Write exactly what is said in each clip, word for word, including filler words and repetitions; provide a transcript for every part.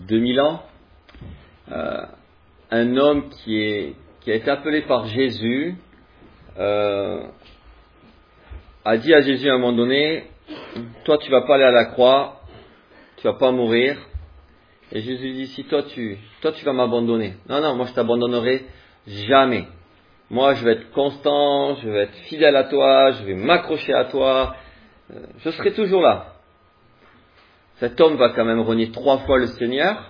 deux mille ans, euh, un homme qui, est, qui a été appelé par Jésus euh, a dit à Jésus à un moment donné, toi tu vas pas aller à la croix, tu vas pas mourir. Et Jésus dit, si toi tu, toi tu vas m'abandonner. Non, non, moi je t'abandonnerai jamais. Moi je vais être constant, je vais être fidèle à toi, je vais m'accrocher à toi, euh, je serai toujours là. Cet homme va quand même renier trois fois le Seigneur.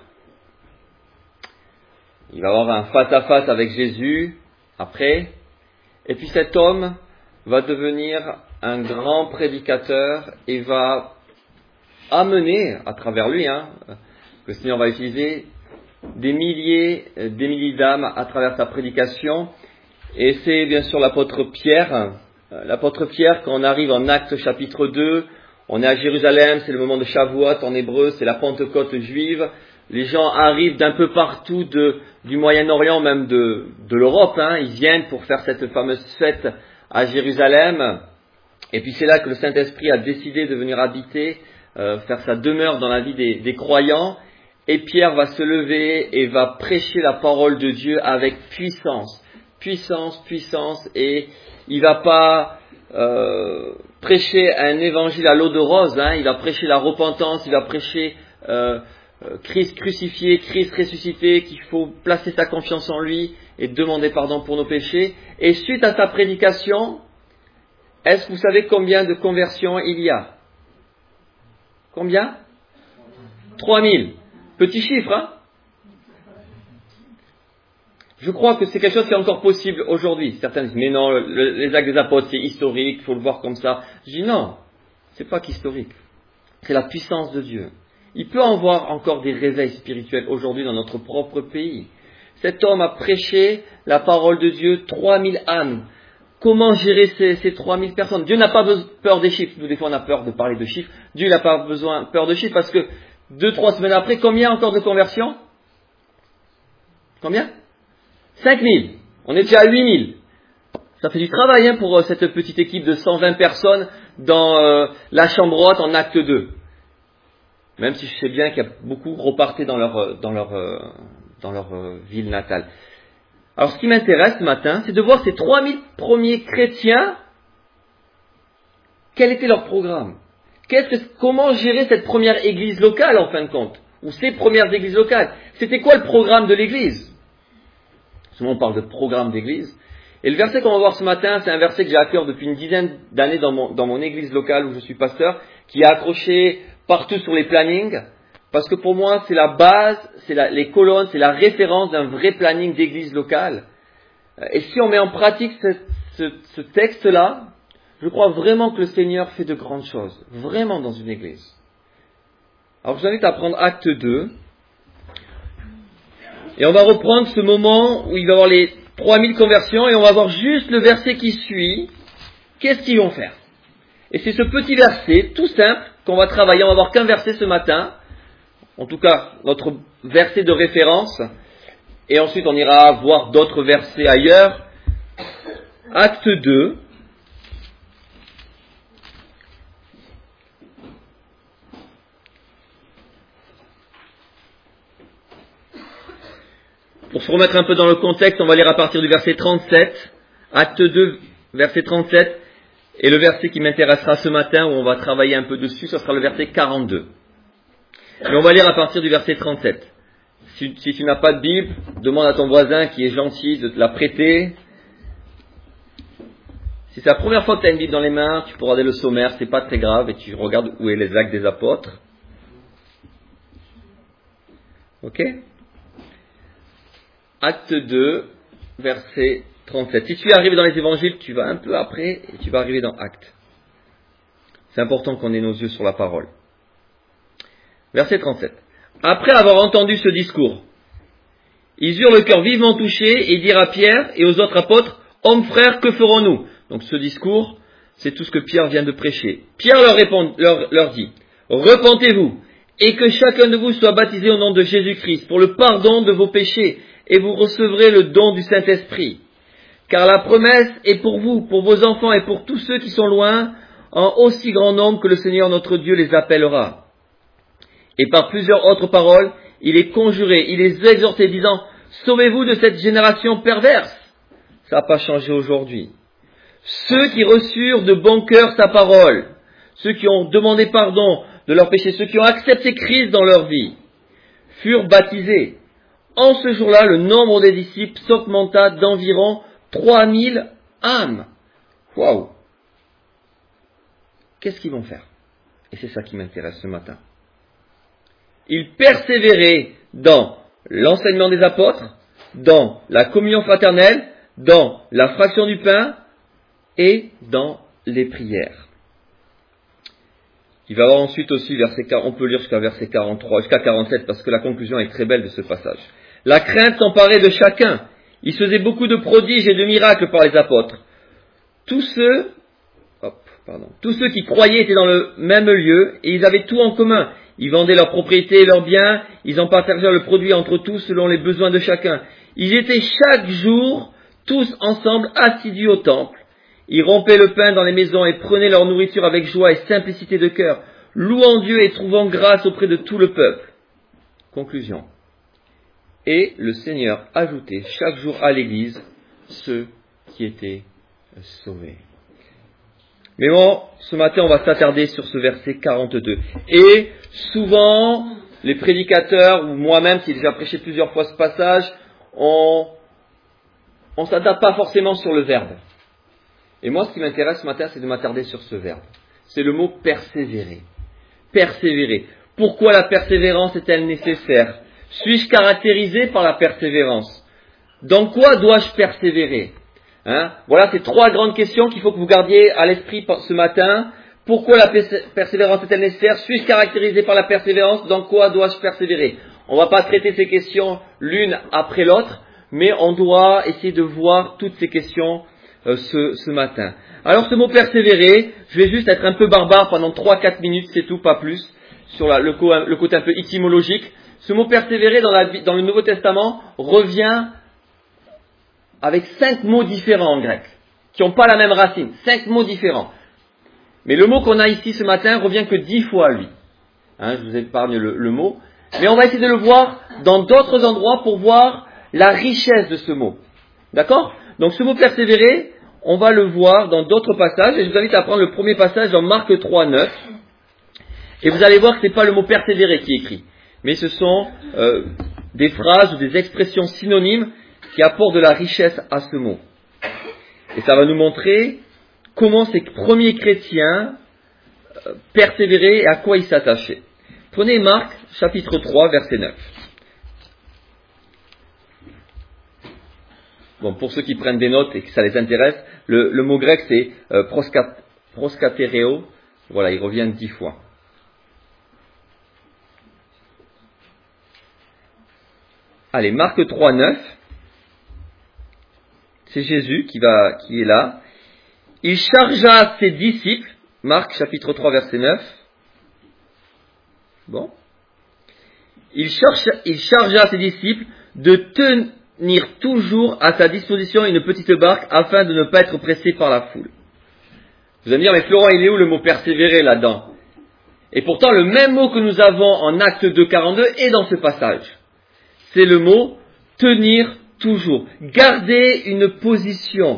Il va avoir un face-à-face avec Jésus après. Et puis cet homme va devenir un grand prédicateur et va amener à travers lui, hein, que le Seigneur va utiliser des milliers, des milliers d'âmes à travers sa prédication. Et c'est bien sûr l'apôtre Pierre. L'apôtre Pierre, quand on arrive en Actes chapitre deux, on est à Jérusalem, c'est le moment de Shavuot en hébreu, c'est la Pentecôte juive. Les gens arrivent d'un peu partout de, du Moyen-Orient, même de, de l'Europe. Hein. Ils viennent pour faire cette fameuse fête à Jérusalem. Et puis c'est là que le Saint-Esprit a décidé de venir habiter, euh, faire sa demeure dans la vie des, des croyants. Et Pierre va se lever et va prêcher la parole de Dieu avec puissance. Puissance, puissance. Et il va pas euh, prêcher un évangile à l'eau de rose. Hein. Il va prêcher la repentance, il va prêcher... Euh, Christ crucifié, Christ ressuscité, qu'il faut placer sa confiance en lui et demander pardon pour nos péchés. Et suite à sa prédication, est-ce que vous savez combien de conversions il y a? Combien? trois mille. Petit chiffre, hein? Je crois que c'est quelque chose qui est encore possible aujourd'hui. Certains disent, mais non, le, les actes des apôtres, c'est historique, il faut le voir comme ça. Je dis non, c'est pas qu'historique. C'est la puissance de Dieu. Il peut en voir encore des réveils spirituels aujourd'hui dans notre propre pays. Cet homme a prêché la parole de Dieu, trois mille âmes. Comment gérer ces, ces trois mille personnes? Dieu n'a pas peur des chiffres. Nous, des fois, on a peur de parler de chiffres. Dieu n'a pas besoin peur de chiffres parce que deux, trois semaines après, combien encore de conversions? Combien? cinq mille. On est déjà à huit mille. Ça fait du travail hein, pour cette petite équipe de cent vingt personnes dans euh, la chambre haute en acte deux. Même si je sais bien qu'il y a beaucoup reparté dans leur, dans leur, dans leur ville natale. Alors ce qui m'intéresse ce matin, c'est de voir ces trois mille premiers chrétiens, quel était leur programme? Qu'est-ce que, comment gérer cette première église locale en fin de compte? Ou ces premières églises locales? C'était quoi le programme de l'église? Souvent on parle de programme d'église. Et le verset qu'on va voir ce matin, c'est un verset que j'ai à cœur depuis une dizaine d'années dans mon, dans mon église locale où je suis pasteur, qui a accroché partout sur les plannings, parce que pour moi, c'est la base, c'est la, les colonnes, c'est la référence d'un vrai planning d'église locale. Et si on met en pratique ce, ce, ce texte-là, je crois vraiment que le Seigneur fait de grandes choses, vraiment dans une église. Alors je vous invite à prendre acte deux, et on va reprendre ce moment où il va y avoir les trois mille conversions, et on va voir juste le verset qui suit, qu'est-ce qu'ils vont faire. Et c'est ce petit verset, tout simple, qu'on va travailler. On va voir qu'un verset ce matin. En tout cas, notre verset de référence. Et ensuite, on ira voir d'autres versets ailleurs. Acte deux. Pour se remettre un peu dans le contexte, on va lire à partir du verset trente-sept. Acte deux, verset trente-sept. Et le verset qui m'intéressera ce matin, où on va travailler un peu dessus, ce sera le verset quarante-deux. Mais on va lire à partir du verset trente-sept. Si, si tu n'as pas de Bible, demande à ton voisin qui est gentil de te la prêter. Si c'est la première fois que tu as une Bible dans les mains, tu peux regarder le sommaire, c'est pas très grave, et tu regardes où est les actes des apôtres. Ok? Acte deux, verset trente-sept. Si tu es arrivé dans les évangiles, tu vas un peu après et tu vas arriver dans Actes. C'est important qu'on ait nos yeux sur la parole. Verset trente-sept. Après avoir entendu ce discours, ils eurent le cœur vivement touché et dirent à Pierre et aux autres apôtres, hommes frères, que ferons-nous? Donc ce discours, c'est tout ce que Pierre vient de prêcher. Pierre leur, répond, leur, leur dit, repentez-vous et que chacun de vous soit baptisé au nom de Jésus-Christ pour le pardon de vos péchés et vous recevrez le don du Saint-Esprit. Car la promesse est pour vous, pour vos enfants et pour tous ceux qui sont loin, en aussi grand nombre que le Seigneur notre Dieu les appellera. Et par plusieurs autres paroles, il les conjurait, il les exhortait, disant « Sauvez-vous de cette génération perverse !» Ça n'a pas changé aujourd'hui. Ceux qui reçurent de bon cœur sa parole, ceux qui ont demandé pardon de leurs péchés, ceux qui ont accepté Christ dans leur vie, furent baptisés. En ce jour-là, le nombre des disciples s'augmenta d'environ trois mille âmes. Waouh! Qu'est-ce qu'ils vont faire? Et c'est ça qui m'intéresse ce matin. Ils persévéraient dans l'enseignement des apôtres, dans la communion fraternelle, dans la fraction du pain et dans les prières. Il va y avoir ensuite aussi, verset, on peut lire jusqu'à verset quarante-trois, jusqu'à quarante-sept, parce que la conclusion est très belle de ce passage. La crainte s'emparait de chacun. Il se faisait beaucoup de prodiges et de miracles par les apôtres. Tous ceux, hop, pardon, tous ceux qui croyaient étaient dans le même lieu et ils avaient tout en commun. Ils vendaient leurs propriétés et leurs biens, ils en partageaient le produit entre tous selon les besoins de chacun. Ils étaient chaque jour tous ensemble assidus au temple. Ils rompaient le pain dans les maisons et prenaient leur nourriture avec joie et simplicité de cœur, louant Dieu et trouvant grâce auprès de tout le peuple. Conclusion. Et le Seigneur ajoutait chaque jour à l'Église ceux qui étaient sauvés. Mais bon, ce matin, on va s'attarder sur ce verset quarante-deux. Et souvent, les prédicateurs, ou moi-même qui ai déjà prêché plusieurs fois ce passage, on ne s'attarde pas forcément sur le verbe. Et moi, ce qui m'intéresse ce matin, c'est de m'attarder sur ce verbe. C'est le mot persévérer. Persévérer. Pourquoi la persévérance est-elle nécessaire? Suis-je caractérisé par la persévérance? Dans quoi dois-je persévérer? Hein? Voilà ces trois grandes questions qu'il faut que vous gardiez à l'esprit ce matin. Pourquoi la persévérance est-elle nécessaire? Suis-je caractérisé par la persévérance? Dans quoi dois-je persévérer? On ne va pas traiter ces questions l'une après l'autre, mais on doit essayer de voir toutes ces questions euh, ce, ce matin. Alors ce mot persévérer, je vais juste être un peu barbare pendant trois à quatre minutes, c'est tout, pas plus, sur la, le, co, le côté un peu étymologique. Ce mot persévérer dans, la, dans le Nouveau Testament revient avec cinq mots différents en grec, qui n'ont pas la même racine, cinq mots différents. Mais le mot qu'on a ici ce matin revient que dix fois lui. Hein, je vous épargne le, le mot. Mais on va essayer de le voir dans d'autres endroits pour voir la richesse de ce mot. D'accord? Donc ce mot persévérer, on va le voir dans d'autres passages. Et je vous invite à prendre le premier passage dans Marc trois, neuf. Et vous allez voir que ce n'est pas le mot persévérer qui est écrit. Mais ce sont euh, des phrases ou des expressions synonymes qui apportent de la richesse à ce mot. Et ça va nous montrer comment ces premiers chrétiens euh, persévéraient et à quoi ils s'attachaient. Prenez Marc, chapitre trois, verset neuf. Bon, pour ceux qui prennent des notes et que ça les intéresse, le, le mot grec c'est euh, proskat, proskatereo. Voilà, il revient dix fois. Allez, Marc trois, neuf. C'est Jésus qui, va, qui est là. Il chargea ses disciples, Marc chapitre trois, verset neuf. Bon. Il, cherche, il chargea ses disciples de tenir toujours à sa disposition une petite barque afin de ne pas être pressés par la foule. Vous allez me dire, mais Florent, il est où le mot persévérer là-dedans? Et pourtant, le même mot que nous avons en Acte deux, quarante-deux est dans ce passage. C'est le mot tenir toujours. Garder une position.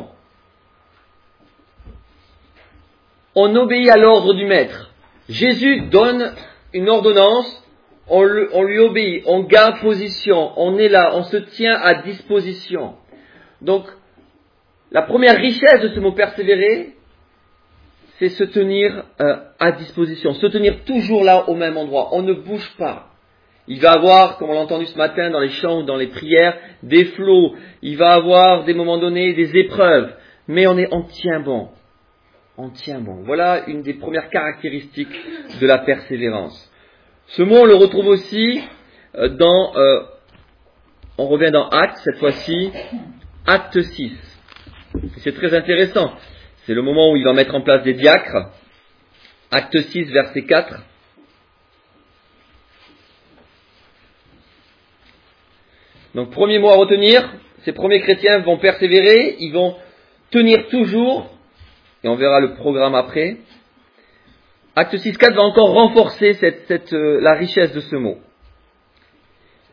On obéit à l'ordre du maître. Jésus donne une ordonnance, on, le, on lui obéit, on garde position, on est là, on se tient à disposition. Donc, la première richesse de ce mot persévérer, c'est se tenir euh, à disposition, se tenir toujours là au même endroit. On ne bouge pas. Il va avoir, comme on l'a entendu ce matin dans les chants ou dans les prières, des flots. Il va avoir, des moments donnés, des épreuves. Mais on, est, on tient bon. On tient bon. Voilà une des premières caractéristiques de la persévérance. Ce mot, on le retrouve aussi dans, euh, on revient dans Actes, cette fois-ci, Acte six. C'est très intéressant. C'est le moment où il va mettre en place des diacres. Acte six, verset quatre. Donc, premier mot à retenir, ces premiers chrétiens vont persévérer, ils vont tenir toujours, et on verra le programme après. Acte six, quatre va encore renforcer cette, cette, euh, la richesse de ce mot.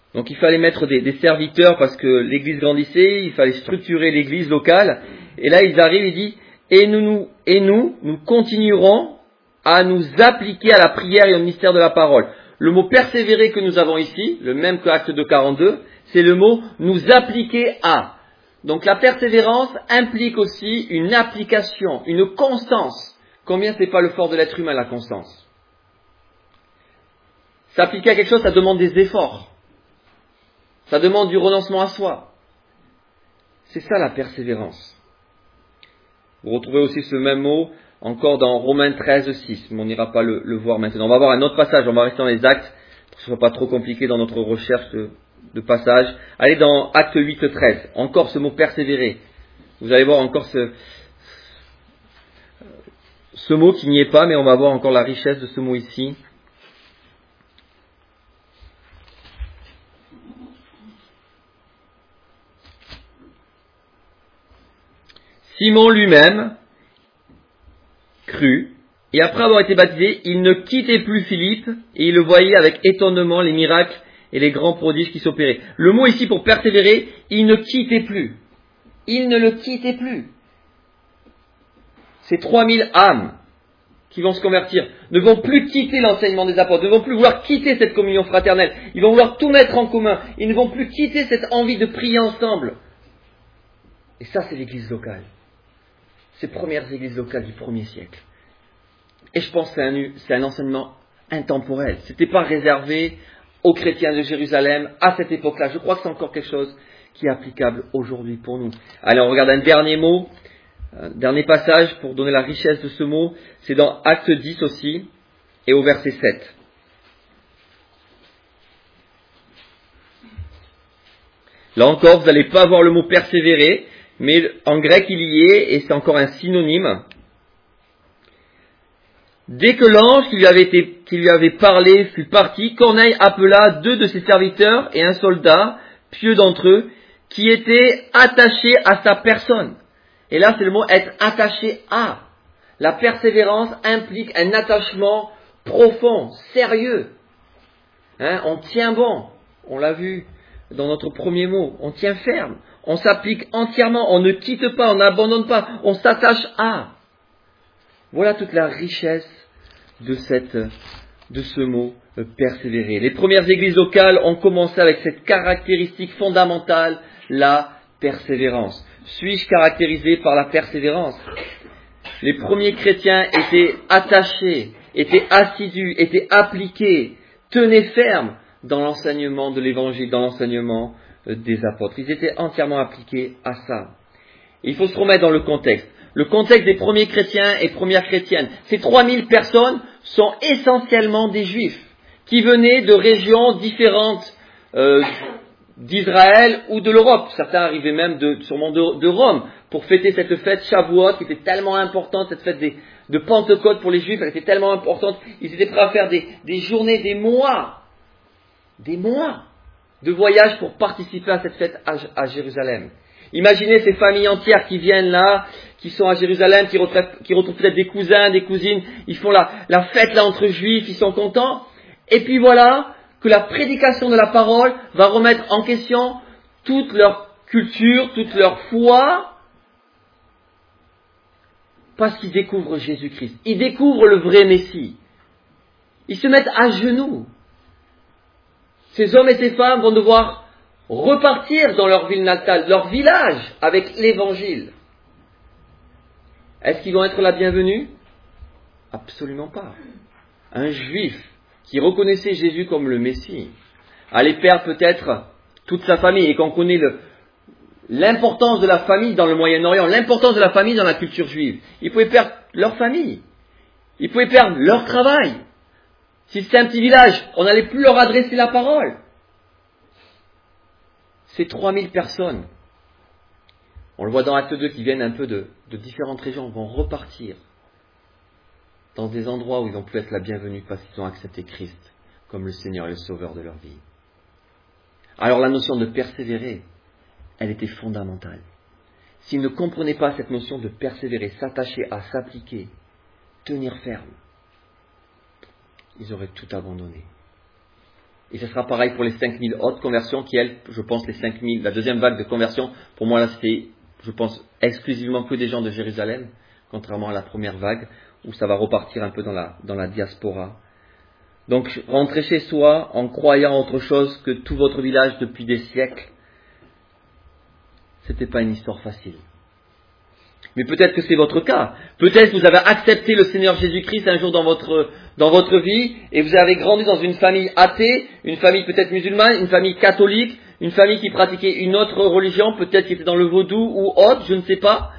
Donc il fallait mettre des, des serviteurs parce que l'église grandissait, il fallait structurer l'église locale. Et là ils arrivent et disent, et nous, nous, et nous, nous continuerons à nous appliquer à la prière et au ministère de la parole. Le mot persévérer que nous avons ici, le même que Acte deux quarante-deux, c'est le mot nous appliquer à. Donc la persévérance implique aussi une application, une constance. Combien c'est pas le fort de l'être humain, la constance? S'appliquer à quelque chose, ça demande des efforts. Ça demande du renoncement à soi. C'est ça la persévérance. Vous retrouvez aussi ce même mot encore dans Romains treize, six, mais on n'ira pas le, le voir maintenant. On va voir un autre passage, on va rester dans les actes, pour que ce ne soit pas trop compliqué dans notre recherche de, de passage. Allez dans Acte huit, treize, encore ce mot persévérer. Vous allez voir encore ce, ce mot qui n'y est pas, mais on va voir encore la richesse de ce mot ici. Simon lui-même crut, et après avoir été baptisé, il ne quittait plus Philippe, et il le voyait avec étonnement les miracles et les grands prodiges qui s'opéraient. Le mot ici pour persévérer, il ne quittait plus. Il ne le quittait plus. Ces trois mille âmes qui vont se convertir ne vont plus quitter l'enseignement des apôtres, ne vont plus vouloir quitter cette communion fraternelle. Ils vont vouloir tout mettre en commun. Ils ne vont plus quitter cette envie de prier ensemble. Et ça, c'est l'église locale. Ces premières églises locales du premier siècle. Et je pense que c'est un, c'est un enseignement intemporel. Ce n'était pas réservé aux chrétiens de Jérusalem à cette époque-là. Je crois que c'est encore quelque chose qui est applicable aujourd'hui pour nous. Allez, on regarde un dernier mot, un dernier passage pour donner la richesse de ce mot. C'est dans Acte dix aussi, et au verset sept. Là encore, vous n'allez pas voir le mot persévérer, mais en grec il y est, et c'est encore un synonyme. Dès que l'ange qui lui avait, été, qui lui avait parlé fut parti, Corneille appela deux de ses serviteurs et un soldat, pieux d'entre eux, qui étaient attachés à sa personne. Et là c'est le mot être attaché à. La persévérance implique un attachement profond, sérieux. Hein, on tient bon, on l'a vu dans notre premier mot, on tient ferme. On s'applique entièrement, on ne quitte pas, on n'abandonne pas, on s'attache à. Voilà toute la richesse de, cette, de ce mot euh, persévérer. Les premières églises locales ont commencé avec cette caractéristique fondamentale, la persévérance. Suis-je caractérisé par la persévérance? Les premiers chrétiens étaient attachés, étaient assidus, étaient appliqués, tenaient ferme dans l'enseignement de l'évangile, dans l'enseignement des apôtres. Ils étaient entièrement appliqués à ça. Et il faut se remettre dans le contexte. Le contexte des premiers chrétiens et premières chrétiennes. Ces trois mille personnes sont essentiellement des juifs qui venaient de régions différentes euh, d'Israël ou de l'Europe. Certains arrivaient même de, sûrement de, de Rome pour fêter cette fête Shavuot qui était tellement importante, cette fête des, de Pentecôte pour les juifs, elle était tellement importante. Ils étaient prêts à faire des, des journées, des mois, des mois de voyage pour participer à cette fête à, à Jérusalem. Imaginez ces familles entières qui viennent là, qui sont à Jérusalem, qui retrouvent, qui retrouvent peut-être des cousins, des cousines, ils font la, la fête là entre juifs, ils sont contents. Et puis voilà que la prédication de la parole va remettre en question toute leur culture, toute leur foi, parce qu'ils découvrent Jésus-Christ. Ils découvrent le vrai Messie. Ils se mettent à genoux. Ces hommes et ces femmes vont devoir repartir dans leur ville natale, leur village, avec l'évangile. Est-ce qu'ils vont être la bienvenue? Absolument pas. Un juif qui reconnaissait Jésus comme le Messie allait perdre peut-être toute sa famille, et qu'on connaît le, l'importance de la famille dans le Moyen-Orient, l'importance de la famille dans la culture juive. Ils pouvaient perdre leur famille. Ils pouvaient perdre leur travail. Si c'était un petit village, on n'allait plus leur adresser la parole. Ces trois mille personnes, on le voit dans Acte deux, qui viennent un peu de, de différentes régions, vont repartir dans des endroits où ils ont pu être la bienvenue parce qu'ils ont accepté Christ comme le Seigneur et le Sauveur de leur vie. Alors la notion de persévérer, elle était fondamentale. S'ils ne comprenaient pas cette notion de persévérer, s'attacher à, s'appliquer, tenir ferme, ils auraient tout abandonné. Et ce sera pareil pour les cinq mille autres conversions qui, elles, je pense, les cinq mille, la deuxième vague de conversion, pour moi, là, c'était, je pense, exclusivement que des gens de Jérusalem, contrairement à la première vague, où ça va repartir un peu dans la, dans la diaspora. Donc, rentrez chez soi en croyant autre chose que tout votre village depuis des siècles. C'était pas une histoire facile. Mais peut-être que c'est votre cas. Peut-être que vous avez accepté le Seigneur Jésus-Christ un jour dans votre, dans votre vie et vous avez grandi dans une famille athée, une famille peut-être musulmane, une famille catholique, une famille qui pratiquait une autre religion, peut-être qui était dans le vaudou ou autre, je ne sais pas.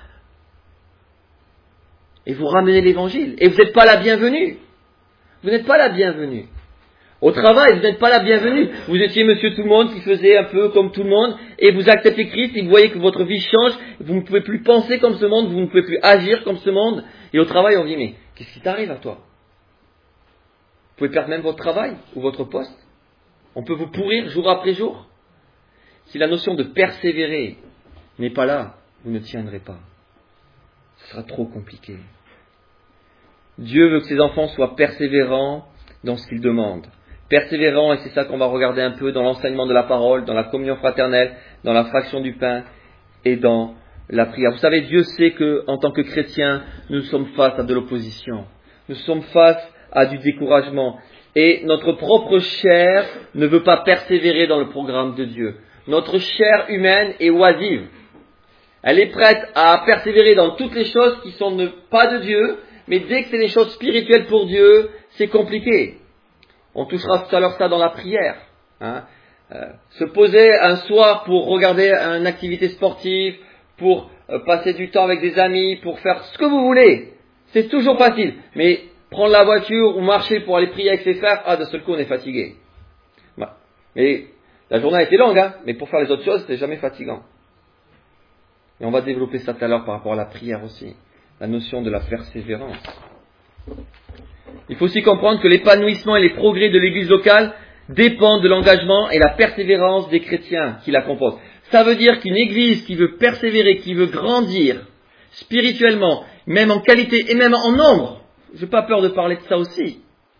Et vous ramenez l'évangile. Et vous n'êtes pas la bienvenue. Vous n'êtes pas la bienvenue. Au travail, vous n'êtes pas la bienvenue. Vous étiez monsieur tout le monde qui faisait un peu comme tout le monde et vous acceptez Christ et vous voyez que votre vie change. Vous ne pouvez plus penser comme ce monde, vous ne pouvez plus agir comme ce monde. Et au travail, on dit, mais qu'est-ce qui t'arrive à toi? Vous pouvez perdre même votre travail ou votre poste. On peut vous pourrir jour après jour. Si la notion de persévérer n'est pas là, vous ne tiendrez pas. Ce sera trop compliqué. Dieu veut que ses enfants soient persévérants dans ce qu'ils demandent. Persévérants, et c'est ça qu'on va regarder un peu dans l'enseignement de la parole, dans la communion fraternelle, dans la fraction du pain et dans la prière. Vous savez, Dieu sait que, en tant que chrétiens, nous sommes face à de l'opposition. Nous sommes face à du découragement. Et notre propre chair ne veut pas persévérer dans le programme de Dieu. Notre chair humaine est oisive. Elle est prête à persévérer dans toutes les choses qui sont ne pas de Dieu, mais dès que c'est des choses spirituelles pour Dieu, c'est compliqué. On touchera tout à l'heure ça dans la prière. Hein. Euh, se poser un soir pour regarder une activité sportive, pour euh, passer du temps avec des amis, pour faire ce que vous voulez. C'est toujours facile. Mais prendre la voiture ou marcher pour aller prier avec ses frères, ah, d'un seul coup on est fatigué. Bah, mais la journée a été longue, hein, mais pour faire les autres choses, c'est jamais fatigant. Et on va développer ça tout à l'heure par rapport à la prière aussi. La notion de la persévérance. Il faut aussi comprendre que l'épanouissement et les progrès de l'église locale dépendent de l'engagement et la persévérance des chrétiens qui la composent. Ça veut dire qu'une église qui veut persévérer, qui veut grandir spirituellement, même en qualité et même en nombre, je n'ai pas peur de parler de ça aussi,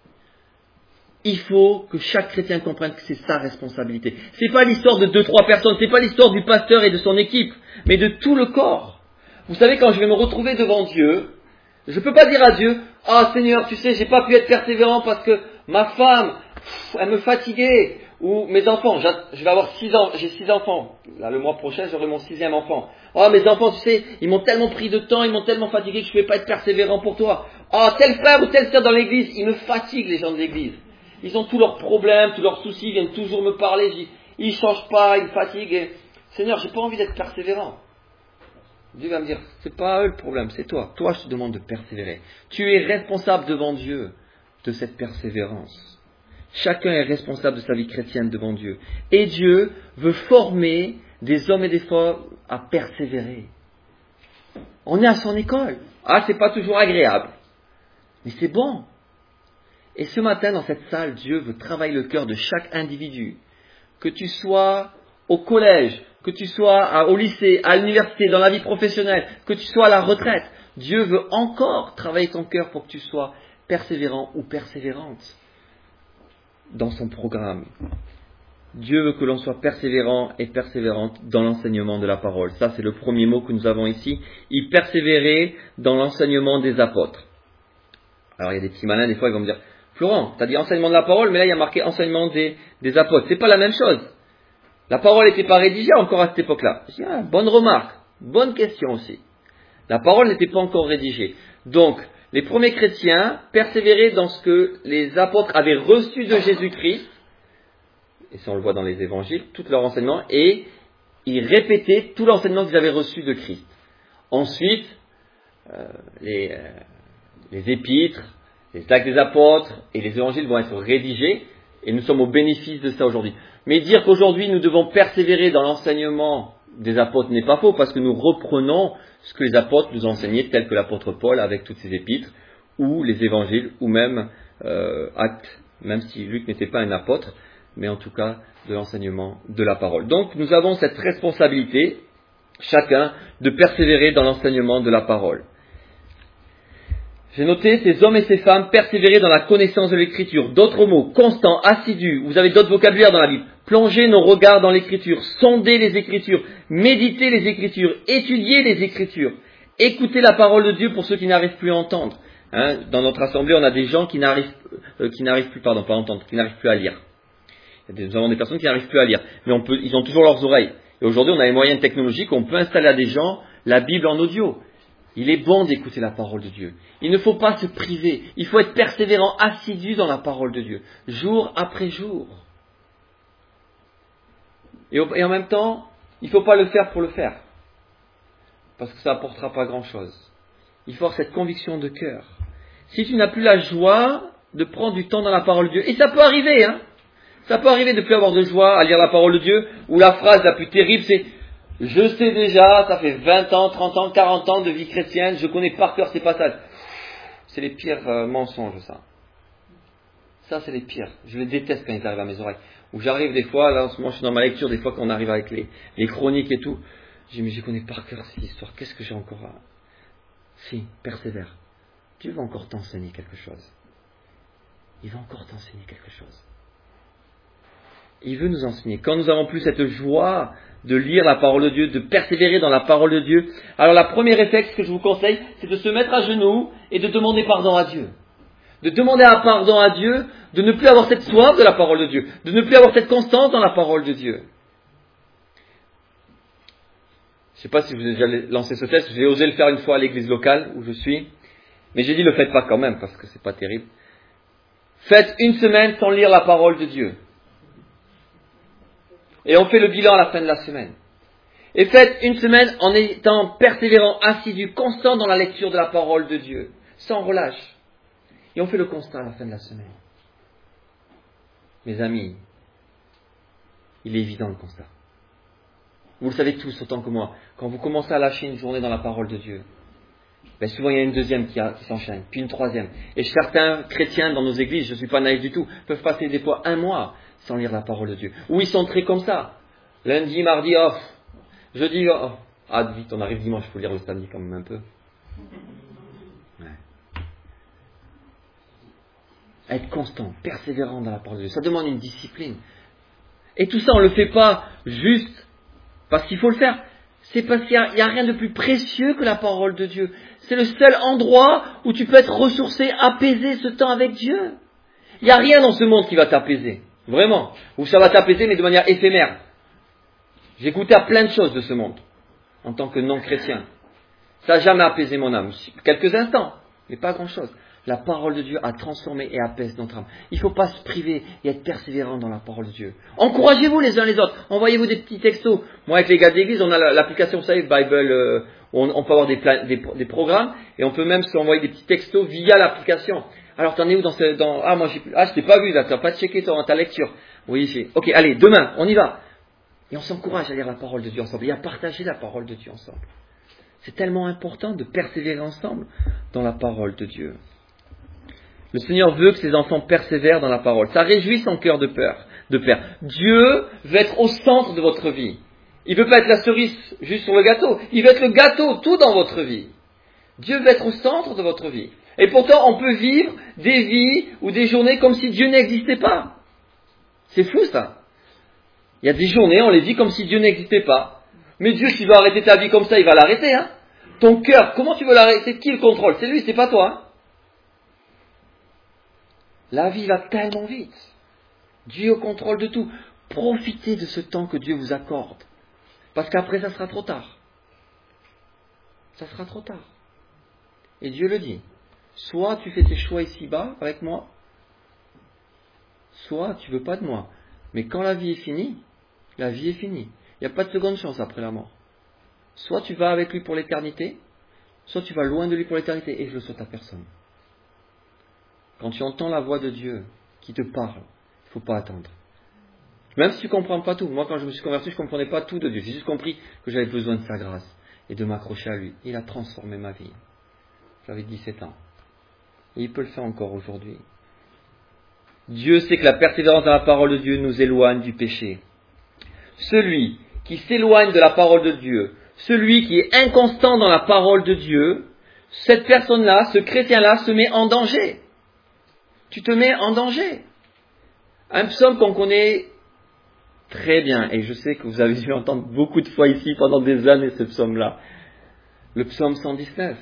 il faut que chaque chrétien comprenne que c'est sa responsabilité. Ce n'est pas l'histoire de deux, trois personnes, ce n'est pas l'histoire du pasteur et de son équipe, mais de tout le corps. Vous savez, quand je vais me retrouver devant Dieu, je ne peux pas dire à Dieu, « Ah Seigneur, tu sais, j'ai pas pu être persévérant parce que ma femme, pff, elle me fatiguait. » Ou mes enfants, je vais avoir six ans, j'ai six enfants. Là, le mois prochain, j'aurai mon sixième enfant. « Ah, mes enfants, tu sais, ils m'ont tellement pris de temps, ils m'ont tellement fatigué que je ne pouvais pas être persévérant pour toi. Ah, tel frère ou telle sœur dans l'église, ils me fatiguent, les gens de l'église. Ils ont tous leurs problèmes, tous leurs soucis, ils viennent toujours me parler, ils ne changent pas, ils me fatiguent. Et... Seigneur, j'ai pas envie d'être persévérant. » Dieu va me dire, c'est pas eux le problème, c'est toi. Toi, je te demande de persévérer. Tu es responsable devant Dieu de cette persévérance. Chacun est responsable de sa vie chrétienne devant Dieu. Et Dieu veut former des hommes et des femmes à persévérer. On est à son école. Ah, c'est pas toujours agréable. Mais c'est bon. Et ce matin, dans cette salle, Dieu veut travailler le cœur de chaque individu. Que tu sois au collège, que tu sois à, au lycée, à l'université, dans la vie professionnelle, que tu sois à la retraite, Dieu veut encore travailler ton cœur pour que tu sois persévérant ou persévérante dans son programme. Dieu veut que l'on soit persévérant et persévérante dans l'enseignement de la parole. Ça, c'est le premier mot que nous avons ici. Il persévérait dans l'enseignement des apôtres. Alors, il y a des petits malins, des fois, ils vont me dire, Florent, tu as dit enseignement de la parole, mais là, il y a marqué enseignement des, des apôtres. C'est pas la même chose. La parole n'était pas rédigée encore à cette époque-là. Je dis, ah, bonne remarque, bonne question aussi. La parole n'était pas encore rédigée. Donc, les premiers chrétiens persévéraient dans ce que les apôtres avaient reçu de Jésus-Christ, et ça on le voit dans les évangiles, tout leur enseignement, et ils répétaient tout l'enseignement qu'ils avaient reçu de Christ. Ensuite, euh, les, euh, les épîtres, les actes des apôtres et les évangiles vont être rédigés, et nous sommes au bénéfice de ça aujourd'hui. Mais dire qu'aujourd'hui nous devons persévérer dans l'enseignement des apôtres n'est pas faux, parce que nous reprenons ce que les apôtres nous enseignaient, tel que l'apôtre Paul avec toutes ses épîtres, ou les évangiles, ou même euh, Actes, même si Luc n'était pas un apôtre, mais en tout cas de l'enseignement de la parole. Donc nous avons cette responsabilité, chacun, de persévérer dans l'enseignement de la parole. J'ai noté ces hommes et ces femmes persévérer dans la connaissance de l'Écriture. D'autres mots, constant, assidu. Vous avez d'autres vocabulaires dans la Bible. Plongez nos regards dans l'Écriture. Sondez les Écritures. Méditez les Écritures. Étudiez les Écritures. Écoutez la parole de Dieu pour ceux qui n'arrivent plus à entendre. Hein, dans notre assemblée, on a des gens qui n'arrivent, euh, qui n'arrivent plus, pardon, pas à entendre, qui n'arrivent plus à lire. Nous avons des personnes qui n'arrivent plus à lire. Mais on peut, ils ont toujours leurs oreilles. Et aujourd'hui, on a les moyens technologiques, on peut installer à des gens la Bible en audio. Il est bon d'écouter la parole de Dieu. Il ne faut pas se priver. Il faut être persévérant, assidu dans la parole de Dieu, jour après jour. Et, au, et en même temps, il ne faut pas le faire pour le faire, parce que ça n'apportera pas grand-chose. Il faut avoir cette conviction de cœur. Si tu n'as plus la joie de prendre du temps dans la parole de Dieu, et ça peut arriver, hein, ça peut arriver de ne plus avoir de joie à lire la parole de Dieu, ou la phrase la plus terrible, c'est « Je sais déjà, ça fait vingt ans, trente ans, quarante ans de vie chrétienne, je connais par cœur ces passages. » C'est les pires euh, mensonges, ça. Ça, c'est les pires. Je les déteste quand ils arrivent à mes oreilles. Où j'arrive des fois, là en ce moment je suis dans ma lecture, des fois quand on arrive avec les, les chroniques et tout, je dis « Mais je connais par cœur cette histoire, qu'est-ce que j'ai encore à... » Si, persévère. Dieu va encore t'enseigner quelque chose. Il va encore t'enseigner quelque chose. Il veut nous enseigner. Quand nous avons plus cette joie de lire la parole de Dieu, de persévérer dans la parole de Dieu, alors la première réflexe que je vous conseille, c'est de se mettre à genoux et de demander pardon à Dieu. De demander un pardon à Dieu, de ne plus avoir cette soif de la parole de Dieu, de ne plus avoir cette constance dans la parole de Dieu. Je ne sais pas si vous avez déjà lancé ce test, j'ai osé le faire une fois à l'église locale où je suis, mais j'ai dit le faites pas quand même parce que c'est pas terrible. Faites une semaine sans lire la parole de Dieu. Et on fait le bilan à la fin de la semaine. Et faites une semaine en étant persévérant, assidu, constant dans la lecture de la parole de Dieu, sans relâche. Et on fait le constat à la fin de la semaine. Mes amis, il est évident le constat. Vous le savez tous autant que moi. Quand vous commencez à lâcher une journée dans la parole de Dieu, ben souvent il y a une deuxième qui, a, qui s'enchaîne, puis une troisième. Et certains chrétiens dans nos églises, je ne suis pas naïf du tout, peuvent passer des fois un mois sans lire la parole de Dieu. Ou ils sont très comme ça. Lundi, mardi, off. Jeudi, off. Ah, vite, on arrive dimanche, il faut lire le samedi quand même un peu. Ouais. Être constant, persévérant dans la parole de Dieu, ça demande une discipline. Et tout ça, on ne le fait pas juste parce qu'il faut le faire. C'est parce qu'il n'y a, a rien de plus précieux que la parole de Dieu. C'est le seul endroit où tu peux être ressourcé, apaisé ce temps avec Dieu. Il n'y a rien dans ce monde qui va t'apaiser. Vraiment. Ou ça va t'apaiser, mais de manière éphémère. J'ai goûté à plein de choses de ce monde, en tant que non-chrétien. Ça n'a jamais apaisé mon âme. Quelques instants, mais pas grand-chose. La parole de Dieu a transformé et apaise notre âme. Il ne faut pas se priver et être persévérant dans la parole de Dieu. Encouragez-vous les uns les autres. Envoyez-vous des petits textos. Moi, avec les gars d'église, on a l'application, vous savez, Bible, euh, où on, on peut avoir des, des, des programmes, et on peut même s'envoyer des petits textos via l'application. Alors, t'en es où dans ce... Dans, ah, moi, j'ai, ah, je t'ai pas vu, là, t'as pas checké dans ta lecture. Oui, j'ai... Ok, allez, demain, on y va. Et on s'encourage à lire la parole de Dieu ensemble, et à partager la parole de Dieu ensemble. C'est tellement important de persévérer ensemble dans la parole de Dieu. Le Seigneur veut que ses enfants persévèrent dans la parole. Ça réjouit son cœur de peur, de père. Dieu veut être au centre de votre vie. Il ne veut pas être la cerise juste sur le gâteau. Il veut être le gâteau tout dans votre vie. Dieu veut être au centre de votre vie. Et pourtant, on peut vivre des vies ou des journées comme si Dieu n'existait pas. C'est fou ça. Il y a des journées, on les vit comme si Dieu n'existait pas. Mais Dieu, s'il veut arrêter ta vie comme ça, il va l'arrêter. Hein. Ton cœur, comment tu veux l'arrêter? Qui le contrôle? C'est lui, c'est pas toi. Hein. La vie va tellement vite. Dieu est au contrôle de tout. Profitez de ce temps que Dieu vous accorde. Parce qu'après, ça sera trop tard. Ça sera trop tard. Et Dieu le dit. Soit tu fais tes choix ici-bas avec moi, soit tu ne veux pas de moi. Mais quand la vie est finie, la vie est finie. Il n'y a pas de seconde chance après la mort. Soit tu vas avec lui pour l'éternité, soit tu vas loin de lui pour l'éternité. Et je le souhaite à personne. Quand tu entends la voix de Dieu qui te parle, il ne faut pas attendre. Même si tu ne comprends pas tout. Moi, quand je me suis converti, je ne comprenais pas tout de Dieu. J'ai juste compris que j'avais besoin de sa grâce et de m'accrocher à lui. Il a transformé ma vie. J'avais dix-sept ans. Et il peut le faire encore aujourd'hui. Dieu sait que la persévérance dans la parole de Dieu nous éloigne du péché. Celui qui s'éloigne de la parole de Dieu, celui qui est inconstant dans la parole de Dieu, cette personne-là, ce chrétien-là se met en danger. Tu te mets en danger. Un psaume qu'on connaît très bien, et je sais que vous avez dû l'entendre beaucoup de fois ici pendant des années, ce psaume-là. Le psaume cent dix-neuf.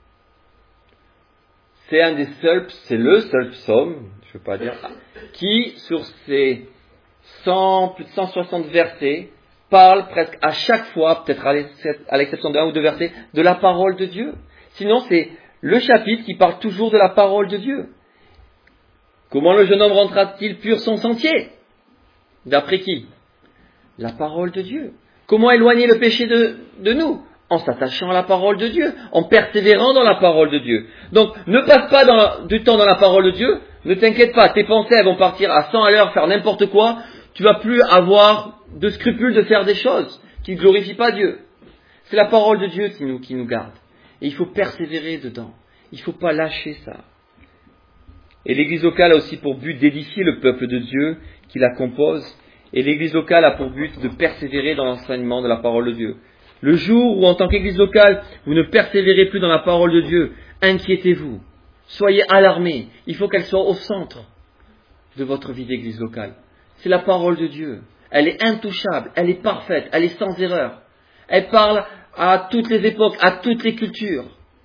C'est un des seuls, c'est le seul psaume, je ne veux pas dire, qui, sur ses cent, plus de cent soixante versets, parle presque à chaque fois, peut-être à l'exception d'un ou deux versets, de la parole de Dieu. Sinon, c'est le chapitre qui parle toujours de la parole de Dieu. Comment le jeune homme rendra-t-il pur son sentier? D'après qui? La parole de Dieu. Comment éloigner le péché de, de nous? En s'attachant à la parole de Dieu, en persévérant dans la parole de Dieu. Donc, ne passe pas dans, du temps dans la parole de Dieu, ne t'inquiète pas, tes pensées elles vont partir à cent à l'heure, faire n'importe quoi, tu vas plus avoir de scrupules de faire des choses qui ne glorifient pas Dieu. C'est la parole de Dieu qui nous, qui nous garde. Et il faut persévérer dedans. Il ne faut pas lâcher ça. Et l'église locale a aussi pour but d'édifier le peuple de Dieu qui la compose. Et l'église locale a pour but de persévérer dans l'enseignement de la parole de Dieu. Le jour où, en tant qu'église locale, vous ne persévérez plus dans la parole de Dieu, inquiétez-vous. Soyez alarmés. Il faut qu'elle soit au centre de votre vie d'église locale. C'est la parole de Dieu. Elle est intouchable, elle est parfaite, elle est sans erreur. Elle parle à toutes les époques, à toutes les cultures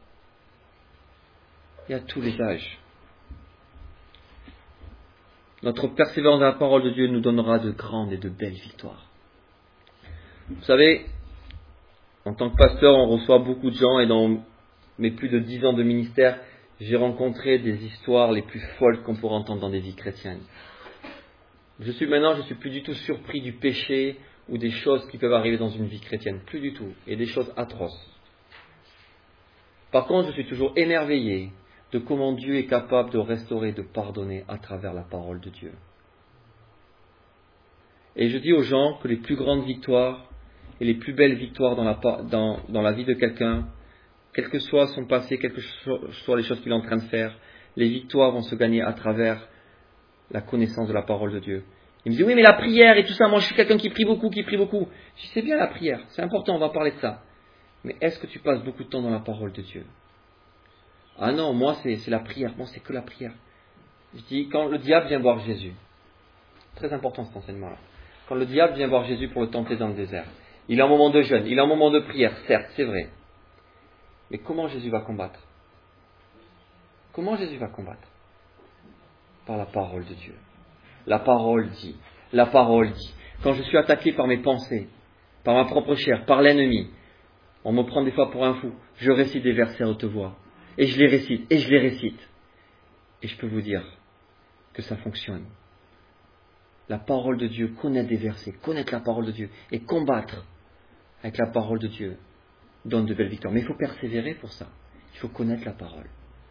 et à tous les âges. Notre persévérance dans la parole de Dieu nous donnera de grandes et de belles victoires. Vous savez, en tant que pasteur, on reçoit beaucoup de gens et dans mes plus de dix ans de ministère, j'ai rencontré des histoires les plus folles qu'on pourrait entendre dans des vies chrétiennes. Je suis maintenant, je ne suis plus du tout surpris du péché ou des choses qui peuvent arriver dans une vie chrétienne. Plus du tout. Et des choses atroces. Par contre, je suis toujours émerveillé de comment Dieu est capable de restaurer, de pardonner à travers la parole de Dieu. Et je dis aux gens que les plus grandes victoires et les plus belles victoires dans la, dans, dans la vie de quelqu'un, quel que soit son passé, quelles que soient les choses qu'il est en train de faire, les victoires vont se gagner à travers la connaissance de la parole de Dieu. Il me dit, oui, mais la prière et tout ça, moi je suis quelqu'un qui prie beaucoup, qui prie beaucoup. Je dis, c'est bien la prière, c'est important, on va parler de ça. Mais est-ce que tu passes beaucoup de temps dans la parole de Dieu? Ah non, moi c'est, c'est la prière, moi c'est que la prière. Je dis, quand le diable vient voir Jésus, très important cet enseignement-là, quand le diable vient voir Jésus pour le tenter dans le désert, il a un moment de jeûne, il a un moment de prière, certes, c'est vrai. Mais comment Jésus va combattre? Comment Jésus va combattre? Par la parole de Dieu. La parole dit, la parole dit. Quand je suis attaqué par mes pensées, par ma propre chair, par l'ennemi, on me prend des fois pour un fou, je récite des versets à haute voix. Et je les récite, et je les récite. Et je peux vous dire que ça fonctionne. La parole de Dieu, connaître des versets, connaître la parole de Dieu, et combattre avec la parole de Dieu, donne de belles victoires. Mais il faut persévérer pour ça. Il faut connaître la parole.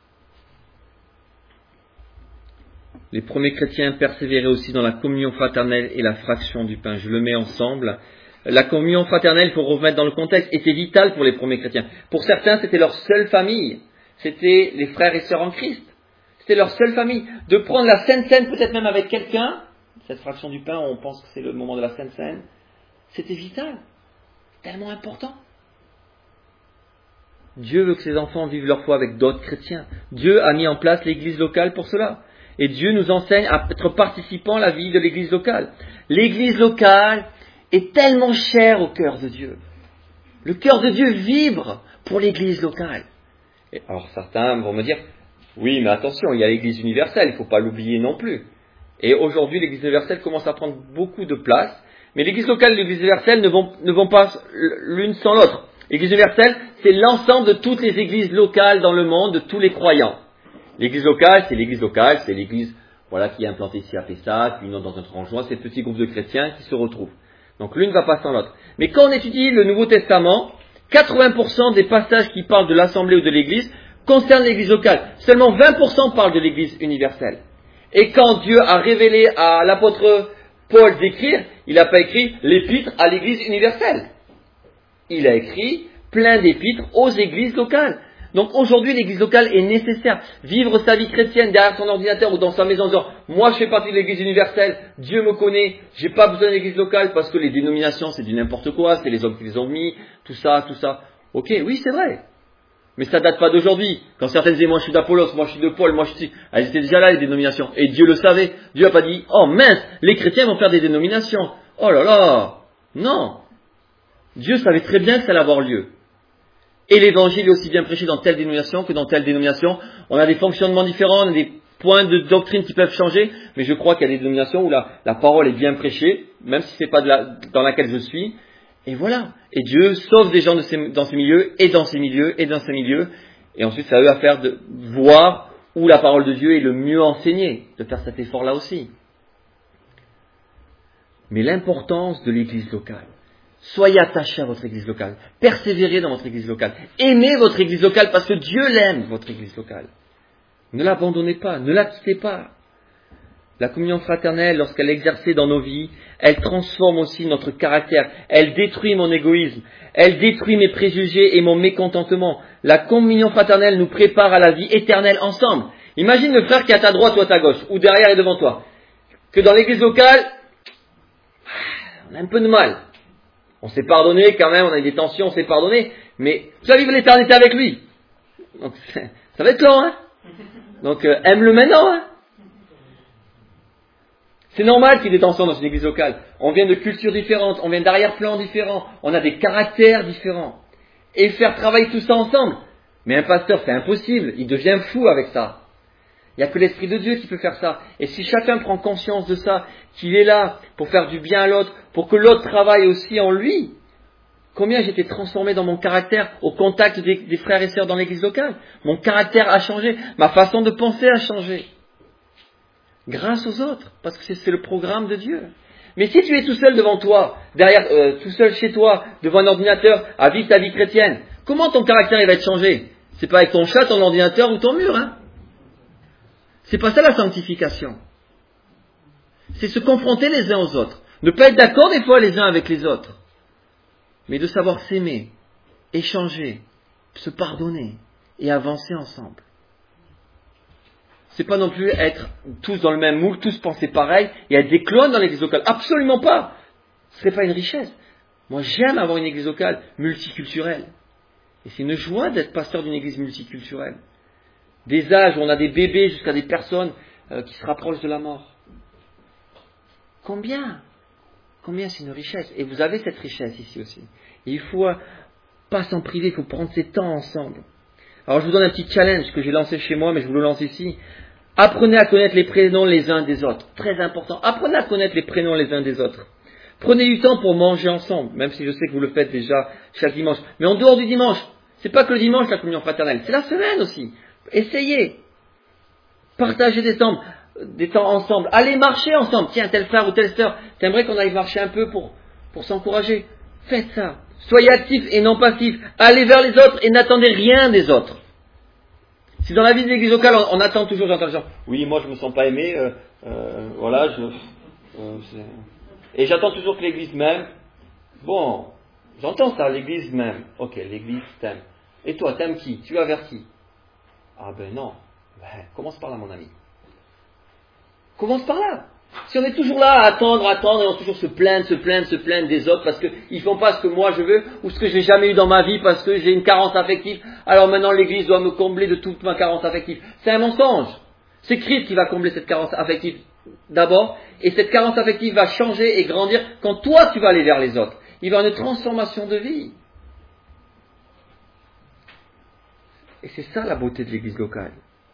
Les premiers chrétiens persévéraient aussi dans la communion fraternelle et la fraction du pain. Je le mets ensemble. La communion fraternelle, il faut remettre dans le contexte, était vitale pour les premiers chrétiens. Pour certains, c'était leur seule famille. C'était les frères et sœurs en Christ. C'était leur seule famille. De prendre la Sainte Seine, peut-être même avec quelqu'un, cette fraction du pain, on pense que c'est le moment de la Sainte Seine, c'était vital. Tellement important. Dieu veut que ses enfants vivent leur foi avec d'autres chrétiens. Dieu a mis en place l'église locale pour cela. Et Dieu nous enseigne à être participants à la vie de l'église locale. L'église locale est tellement chère au cœur de Dieu. Le cœur de Dieu vibre pour l'église locale. Et alors certains vont me dire, oui mais attention, il y a l'église universelle, il ne faut pas l'oublier non plus. Et aujourd'hui l'église universelle commence à prendre beaucoup de place, mais l'église locale et l'église universelle ne vont, ne vont pas l'une sans l'autre. L'église universelle, c'est l'ensemble de toutes les églises locales dans le monde, de tous les croyants. L'église locale, c'est l'église locale, c'est l'église voilà, qui est implantée ici à Pessac, puis une autre dans un Tranjoin, c'est petits groupes de chrétiens qui se retrouvent. Donc l'une ne va pas sans l'autre. Mais quand on étudie le Nouveau Testament, quatre-vingts pour cent des passages qui parlent de l'assemblée ou de l'église concernent l'église locale. Seulement vingt pour cent parlent de l'église universelle. Et quand Dieu a révélé à l'apôtre Paul d'écrire, il n'a pas écrit l'épître à l'église universelle. Il a écrit plein d'épîtres aux églises locales. Donc aujourd'hui, l'église locale est nécessaire. Vivre sa vie chrétienne derrière son ordinateur ou dans sa maison en disant « Moi, je fais partie de l'église universelle, Dieu me connaît, j'ai pas besoin de l'église locale parce que les dénominations, c'est du n'importe quoi, c'est les hommes qui les ont mis, tout ça, tout ça. » Ok, oui, c'est vrai. Mais ça date pas d'aujourd'hui. Quand certains disaient, moi je suis d'Apollos, moi je suis de Paul, moi je suis... Elles étaient déjà là, les dénominations. Et Dieu le savait. Dieu n'a pas dit, oh mince, les chrétiens vont faire des dénominations. Oh là là. Non. Dieu savait très bien que ça allait avoir lieu. Et l'évangile est aussi bien prêché dans telle dénomination que dans telle dénomination. On a des fonctionnements différents, on a des points de doctrine qui peuvent changer, mais je crois qu'il y a des dénominations où la, la parole est bien prêchée, même si c'est pas de la, dans laquelle je suis. Et voilà. Et Dieu sauve des gens de ces, dans ces milieux, et dans ces milieux, et dans ces milieux. Et ensuite, c'est à eux à faire de voir où la parole de Dieu est le mieux enseignée, de faire cet effort-là aussi. Mais l'importance de l'église locale. Soyez attachés à votre église locale. Persévérez dans votre église locale. Aimez votre église locale parce que Dieu l'aime, votre église locale. Ne l'abandonnez pas, ne la quittez pas. La communion fraternelle, lorsqu'elle est exercée dans nos vies, elle transforme aussi notre caractère. Elle détruit mon égoïsme. Elle détruit mes préjugés et mon mécontentement. La communion fraternelle nous prépare à la vie éternelle ensemble. Imagine le frère qui est à ta droite ou à ta gauche, ou derrière et devant toi. Que dans l'église locale, on a un peu de mal. On s'est pardonné quand même, on a eu des tensions, on s'est pardonné, mais tu vas vivre l'éternité avec lui. Donc ça va être long, hein. Donc euh, aime-le maintenant, hein. C'est normal qu'il y ait des tensions dans une église locale. On vient de cultures différentes, on vient d'arrière-plans différents, on a des caractères différents. Et faire travailler tout ça ensemble. Mais un pasteur, c'est impossible, il devient fou avec ça. Il n'y a que l'Esprit de Dieu qui peut faire ça. Et si chacun prend conscience de ça, qu'il est là pour faire du bien à l'autre, pour que l'autre travaille aussi en lui, combien j'ai été transformé dans mon caractère au contact des, des frères et sœurs dans l'église locale. Mon caractère a changé, ma façon de penser a changé. Grâce aux autres, parce que c'est, c'est le programme de Dieu. Mais si tu es tout seul devant toi, derrière, euh, tout seul chez toi, devant un ordinateur, à vivre ta vie chrétienne, comment ton caractère il va être changé? C'est pas avec ton chat, ton ordinateur ou ton mur, hein? C'est pas ça la sanctification. C'est se confronter les uns aux autres. Ne pas être d'accord des fois les uns avec les autres. Mais de savoir s'aimer, échanger, se pardonner et avancer ensemble. C'est pas non plus être tous dans le même moule, tous penser pareil et être des clones dans l'église locale. Absolument pas. Ce serait pas une richesse. Moi j'aime avoir une église locale multiculturelle. Et c'est une joie d'être pasteur d'une église multiculturelle. Des âges où on a des bébés jusqu'à des personnes euh, qui se rapprochent de la mort. Combien Combien c'est une richesse. Et vous avez cette richesse ici aussi. Et il faut euh, pas s'en priver, il faut prendre ces temps ensemble. Alors je vous donne un petit challenge que j'ai lancé chez moi, mais je vous le lance ici. Apprenez à connaître les prénoms les uns des autres. Très important. Apprenez à connaître les prénoms les uns des autres. Prenez du temps pour manger ensemble, même si je sais que vous le faites déjà chaque dimanche. Mais en dehors du dimanche, c'est pas que le dimanche la communion fraternelle, c'est la semaine aussi. Essayez. Partagez des temps, des temps ensemble. Allez marcher ensemble. Tiens, tel frère ou telle sœur, t'aimerais qu'on aille marcher un peu pour, pour s'encourager. Faites ça. Soyez actifs et non passifs. Allez vers les autres et n'attendez rien des autres. Si dans la vie de l'église locale, on, on attend toujours, j'entends les gens, oui, moi je me sens pas aimé, euh, euh, voilà, je, euh, et j'attends toujours que l'église m'aime. Bon, j'entends ça, l'église m'aime. Ok, l'église t'aime. Et toi, t'aimes qui? Tu vas vers qui? Ah ben non. Ben, commence par là, mon ami. Commence par là. Si on est toujours là à attendre, attendre, et on toujours se plaindre, se plaindre, se plaindre des autres parce qu'ils font pas ce que moi je veux, ou ce que j'ai jamais eu dans ma vie parce que j'ai une carence affective, alors maintenant l'église doit me combler de toute ma carence affective. C'est un mensonge. C'est Christ qui va combler cette carence affective d'abord, et cette carence affective va changer et grandir quand toi tu vas aller vers les autres. Il va y avoir une transformation de vie. Et c'est ça la beauté de l'église locale.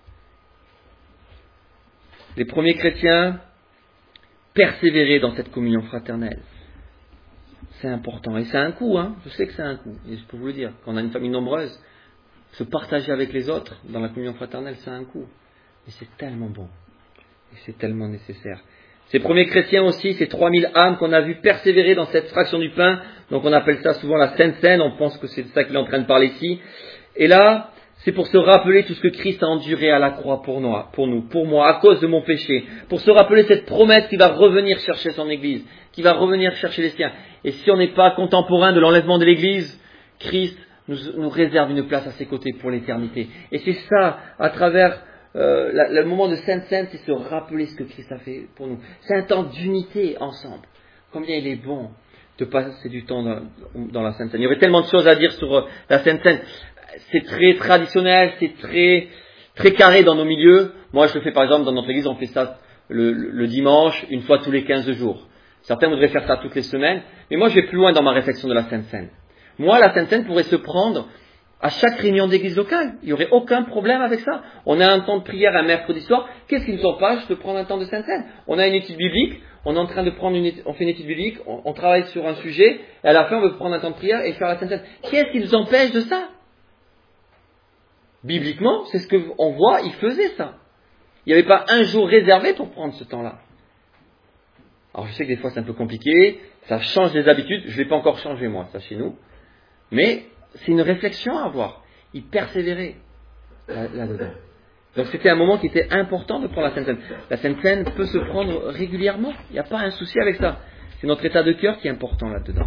Les premiers chrétiens persévérer dans cette communion fraternelle. C'est important. Et c'est un coût, hein. Je sais que c'est un coût. Et je peux vous le dire. Quand on a une famille nombreuse, se partager avec les autres dans la communion fraternelle, c'est un coût. Mais c'est tellement bon. Et c'est tellement nécessaire. Ces premiers chrétiens aussi, ces trois mille âmes qu'on a vu persévérer dans cette fraction du pain, donc on appelle ça souvent la Sainte Seine, on pense que c'est de ça qu'il est en train de parler ici. Et là, c'est pour se rappeler tout ce que Christ a enduré à la croix pour nous, pour nous, pour moi, à cause de mon péché. Pour se rappeler cette promesse qui va revenir chercher son Église, qui va revenir chercher les siens. Et si on n'est pas contemporain de l'enlèvement de l'Église, Christ nous, nous réserve une place à ses côtés pour l'éternité. Et c'est ça, à travers euh, la, le moment de Sainte Seine, c'est se rappeler ce que Christ a fait pour nous. C'est un temps d'unité ensemble. Combien il est bon de passer du temps dans, dans la Sainte Seine. Il y aurait tellement de choses à dire sur euh, la Sainte Seine. c'est très traditionnel, c'est très, très carré dans nos milieux. Moi, je le fais par exemple dans notre église, on fait ça le, le, le dimanche, une fois tous les quinze jours. Certains voudraient faire ça toutes les semaines, mais moi je vais plus loin dans ma réflexion de la Sainte Seine. Moi, la Sainte Seine pourrait se prendre à chaque réunion d'église locale. Il n'y aurait aucun problème avec ça. On a un temps de prière un mercredi soir. Qu'est-ce qui nous empêche de prendre un temps de Sainte Seine? On a une étude biblique, on est en train de prendre une, on fait une étude biblique, on, on travaille sur un sujet, et à la fin on veut prendre un temps de prière et faire la Sainte Seine. Qu'est-ce qui nous empêche de ça? Bibliquement, c'est ce qu'on voit, ils faisaient ça. Il n'y avait pas un jour réservé pour prendre ce temps-là. Alors je sais que des fois c'est un peu compliqué, ça change les habitudes, je ne l'ai pas encore changé moi, ça chez nous, mais c'est une réflexion à avoir. Ils persévéraient là, là-dedans. Donc c'était un moment qui était important de prendre la Sainte Seine. La Sainte Seine peut se prendre régulièrement, il n'y a pas un souci avec ça. C'est notre état de cœur qui est important là-dedans.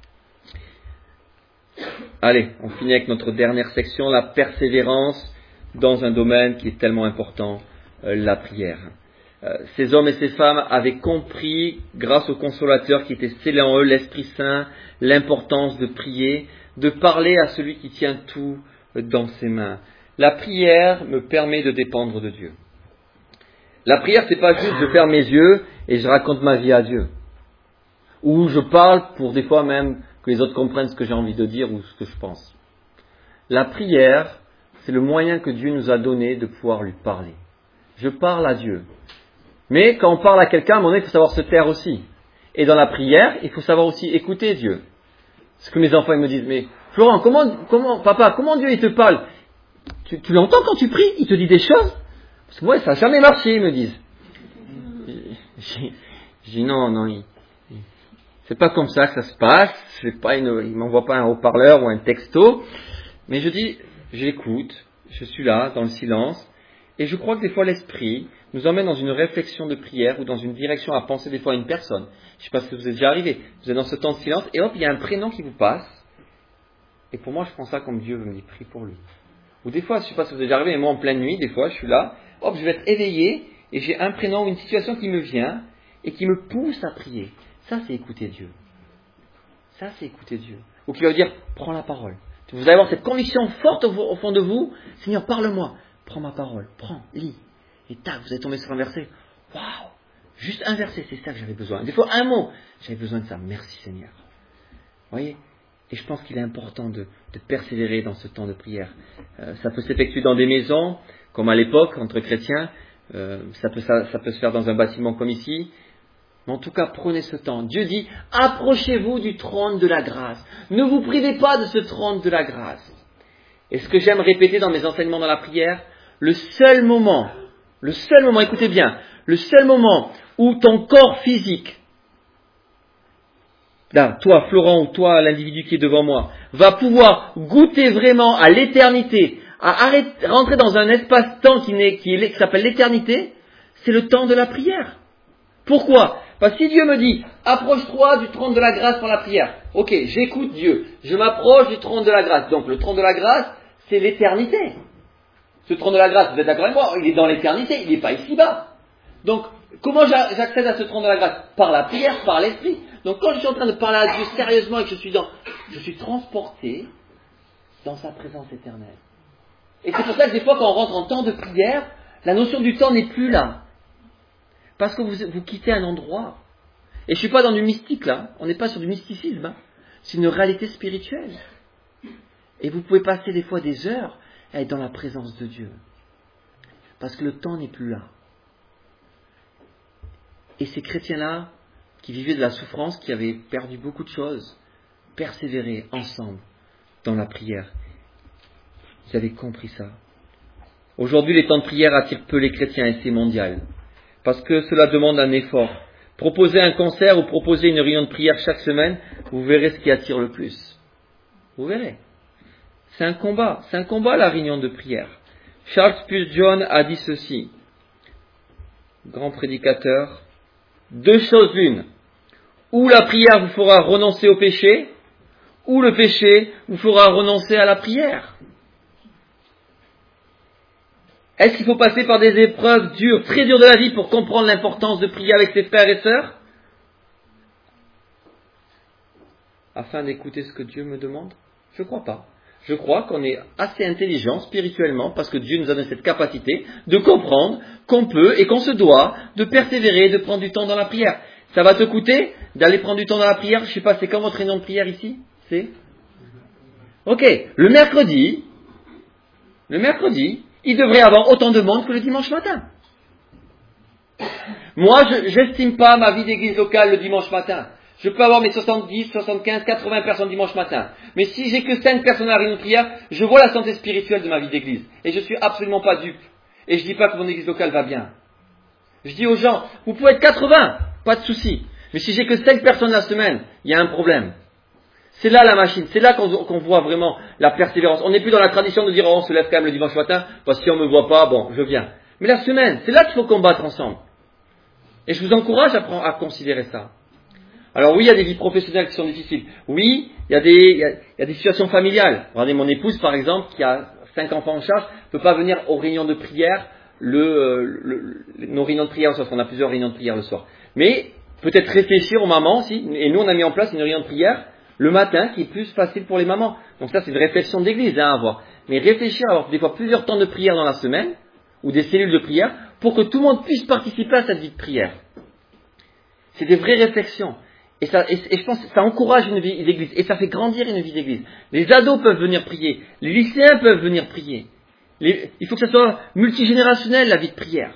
Allez, on finit avec notre dernière section, la persévérance dans un domaine qui est tellement important, euh, la prière. Euh, ces hommes et ces femmes avaient compris, grâce au Consolateur qui était scellé en eux, l'Esprit Saint, l'importance de prier, de parler à celui qui tient tout dans ses mains. La prière me permet de dépendre de Dieu. La prière, c'est pas juste je ferme mes yeux et je raconte ma vie à Dieu. Ou je parle pour des fois même que les autres comprennent ce que j'ai envie de dire ou ce que je pense. La prière, c'est le moyen que Dieu nous a donné de pouvoir lui parler. Je parle à Dieu. Mais quand on parle à quelqu'un, à un moment donné, il faut savoir se taire aussi. Et dans la prière, il faut savoir aussi écouter Dieu. Ce que mes enfants ils me disent, mais Florent, comment, comment, papa, comment Dieu il te parle? Tu, tu l'entends quand tu pries? Il te dit des choses? Parce que moi, ça n'a jamais marché, ils me disent. J'ai dit non, non, il, c'est pas comme ça que ça se passe. Je fais pas une, il m'envoie pas un haut-parleur ou un texto. Mais je dis, j'écoute, je suis là, dans le silence. Et je crois que des fois l'esprit nous emmène dans une réflexion de prière ou dans une direction à penser des fois à une personne. Je ne sais pas si vous êtes déjà arrivé. Vous êtes dans ce temps de silence et hop, il y a un prénom qui vous passe. Et pour moi, je prends ça comme Dieu me dit, prie pour lui. Ou des fois, je ne sais pas si vous êtes déjà arrivé, mais moi en pleine nuit, des fois, je suis là, hop, je vais être éveillé et j'ai un prénom ou une situation qui me vient et qui me pousse à prier. Ça, c'est écouter Dieu. Ça, c'est écouter Dieu. Ou qui va vous dire, prends la parole. Vous allez avoir cette conviction forte au, au fond de vous, Seigneur, parle-moi. Prends ma parole, prends, lis. Et tac, vous êtes tombé sur un verset. Waouh! Juste un verset, c'est ça que j'avais besoin. Des fois, un mot. J'avais besoin de ça. Merci Seigneur. Vous voyez? Et je pense qu'il est important de, de persévérer dans ce temps de prière. Euh, ça peut s'effectuer dans des maisons, comme à l'époque, entre chrétiens. Euh, ça, peut, ça, ça peut se faire dans un bâtiment comme ici. Mais en tout cas, prenez ce temps. Dieu dit, approchez-vous du trône de la grâce. Ne vous privez pas de ce trône de la grâce. Et ce que j'aime répéter dans mes enseignements dans la prière, le seul moment, le seul moment, écoutez bien, le seul moment où ton corps physique, là, toi Florent ou toi l'individu qui est devant moi, va pouvoir goûter vraiment à l'éternité, à arrêter, rentrer dans un espace-temps qui, n'est, qui, est, qui s'appelle l'éternité, c'est le temps de la prière. Pourquoi? Parce que si Dieu me dit, approche-toi du trône de la grâce par la prière. Ok, j'écoute Dieu, je m'approche du trône de la grâce. Donc le trône de la grâce, c'est l'éternité. Ce trône de la grâce, vous êtes d'accord avec moi, il est dans l'éternité, il n'est pas ici-bas. Donc, comment j'accède à ce trône de la grâce? Par la prière, par l'esprit. Donc, quand je suis en train de parler à Dieu sérieusement et que je suis dans, je suis transporté dans sa présence éternelle. Et c'est pour ça que des fois, quand on rentre en temps de prière, la notion du temps n'est plus là. Parce que vous, vous quittez un endroit. Et je ne suis pas dans du mystique là, on n'est pas sur du mysticisme. Hein. C'est une réalité spirituelle. Et vous pouvez passer des fois des heures à être dans la présence de Dieu. Parce que le temps n'est plus là. Et ces chrétiens-là, qui vivaient de la souffrance, qui avaient perdu beaucoup de choses, persévéraient ensemble dans la prière. Ils avaient compris ça. Aujourd'hui, les temps de prière attirent peu les chrétiens et c'est mondial. Parce que cela demande un effort. Proposer un concert ou proposer une réunion de prière chaque semaine, vous verrez ce qui attire le plus. Vous verrez. C'est un combat. C'est un combat la réunion de prière. Charles Spurgeon a dit ceci. Grand prédicateur. Deux choses l'une. Ou la prière vous fera renoncer au péché, ou le péché vous fera renoncer à la prière. Est-ce qu'il faut passer par des épreuves dures, très dures de la vie pour comprendre l'importance de prier avec ses frères et sœurs? Afin d'écouter ce que Dieu me demande? Je ne crois pas. je crois qu'on est assez intelligent spirituellement parce que Dieu nous a donné cette capacité de comprendre qu'on peut et qu'on se doit de persévérer, de prendre du temps dans la prière. Ça va te coûter d'aller prendre du temps dans la prière. Je ne sais pas, c'est quand votre réunion de prière ici? C'est Ok, le mercredi, le mercredi, il devrait y avoir autant de monde que le dimanche matin. Moi, je n'estime pas ma vie d'église locale le dimanche matin. Je peux avoir mes soixante-dix, soixante-quinze, quatre-vingts personnes dimanche matin. Mais si j'ai que cinq personnes à la réunion de prière, je vois la santé spirituelle de ma vie d'église. Et je suis absolument pas dupe. Et je dis pas que mon église locale va bien. Je dis aux gens, vous pouvez être quatre-vingts, pas de souci. Mais si j'ai que cinq personnes la semaine, il y a un problème. C'est là la machine, c'est là qu'on, qu'on voit vraiment la persévérance. On n'est plus dans la tradition de dire, oh, on se lève quand même le dimanche matin, parce que si on me voit pas, bon, je viens. Mais la semaine, c'est là qu'il faut combattre ensemble. Et je vous encourage à, prendre, à considérer ça. Alors oui, il y a des vies professionnelles qui sont difficiles. Oui, il y a des, il y a, il y a des situations familiales. Regardez, mon épouse, par exemple, qui a cinq enfants en charge, ne peut pas venir aux réunions de prière, le, le, le, nos réunions de prière le soir, parce qu'on a plusieurs réunions de prière le soir. Mais peut-être réfléchir aux mamans aussi. Et nous, on a mis en place une réunion de prière le matin qui est plus facile pour les mamans. Donc ça, c'est une réflexion d'église hein, à avoir. Mais réfléchir à avoir des fois plusieurs temps de prière dans la semaine, ou des cellules de prière, pour que tout le monde puisse participer à cette vie de prière. C'est des vraies réflexions. Et, ça, et, et je pense que ça encourage une vie d'église. Et ça fait grandir une vie d'église. Les ados peuvent venir prier. Les lycéens peuvent venir prier. Les, il faut que ça soit multigénérationnel, la vie de prière.